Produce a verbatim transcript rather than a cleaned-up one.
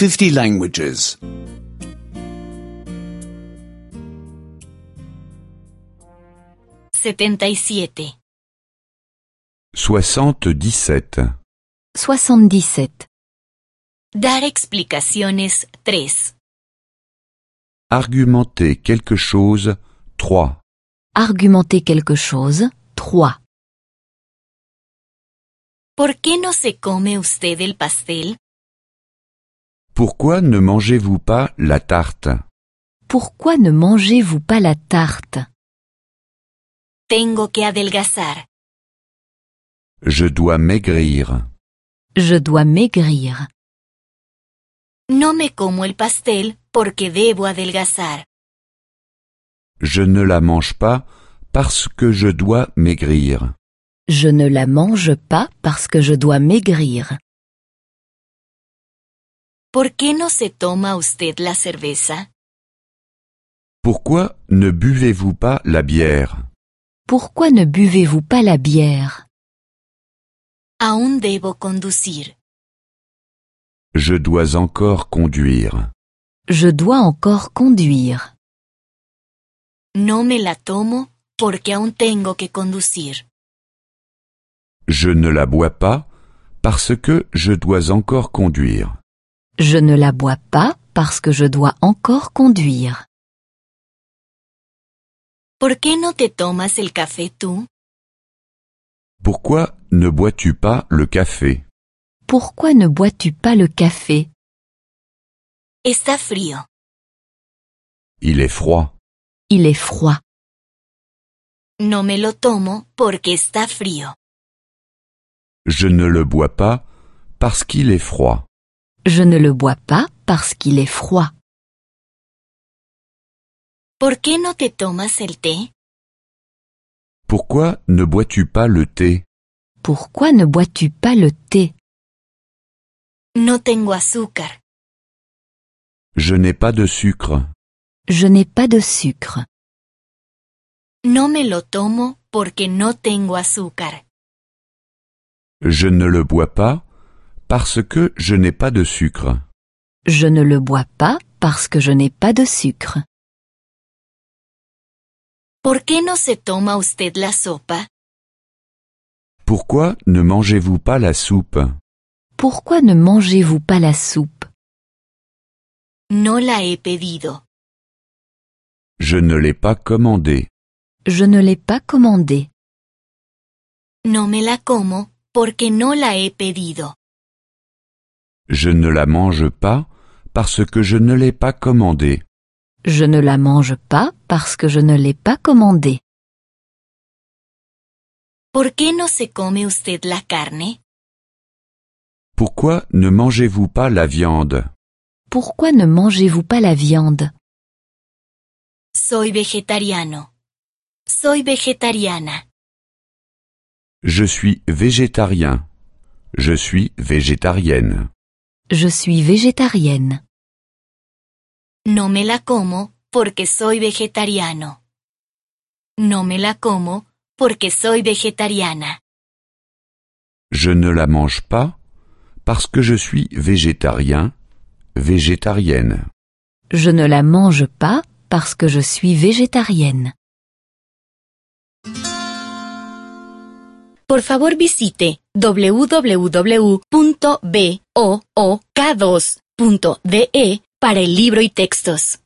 fifty languages. setenta y siete. soixante-dix-sept. soixante-dix-sept. Dar explicaciones tres. Argumenter quelque chose, trois. Argumenter quelque chose, trois. ¿Por qué no se come usted el pastel? Pourquoi ne mangez-vous pas la tarte? Pourquoi ne mangez-vous pas la tarte? Tengo que adelgazar. Je dois maigrir. Je dois maigrir. No me como el pastel porque debo adelgazar. Je ne la mange pas parce que je dois maigrir. Je ne la mange pas parce que je dois maigrir. ¿Por qué no se toma usted la cerveza? Pourquoi ne buvez-vous pas la bière? Pourquoi ne buvez-vous pas la bière? Aún debo conducir. Je dois encore conduire. Je dois encore conduire. No me la tomo porque aún tengo que conducir. Je ne la bois pas parce que je dois encore conduire. Je ne la bois pas parce que je dois encore conduire. ¿Por qué no te tomas el café tú? Pourquoi ne bois-tu pas le café? Pourquoi ne bois-tu pas le café? Está frío. Il est froid. Il est froid. No me lo tomo porque está frío. Je ne le bois pas parce qu'il est froid. Je ne le bois pas parce qu'il est froid. ¿Por qué no te tomas el té? Pourquoi ne bois-tu pas le thé? Pourquoi ne bois-tu pas le thé? No tengo azúcar. Je n'ai pas de sucre. Je n'ai pas de sucre. No me lo tomo porque no tengo azúcar. Je ne le bois pas parce que je n'ai pas de sucre. Je ne le bois pas parce que je n'ai pas de sucre. ¿Por qué no se toma usted la sopa? Pourquoi ne mangez-vous pas la soupe? Pourquoi ne mangez-vous pas la soupe? No la he pedido. Je ne l'ai pas commandée. Je ne l'ai pas commandée. No me la como porque no la he pedido. Je ne la mange pas parce que je ne l'ai pas commandée. Je ne la mange pas parce que je ne l'ai pas commandée. ¿Por qué no se come usted la carne? Pourquoi ne mangez-vous pas la viande? Pourquoi ne mangez-vous pas la viande? Soy vegetariano. Soy vegetariana. Je suis végétarien. Je suis végétarienne. Je suis végétarienne. No me la como porque soy vegetariano. No me la como porque soy vegetariana. Je ne la mange pas parce que je suis végétarien, végétarienne. Je ne la mange pas parce que je suis végétarienne. Por favor visite doble u doble u doble u punto book dos punto de para el libro y textos.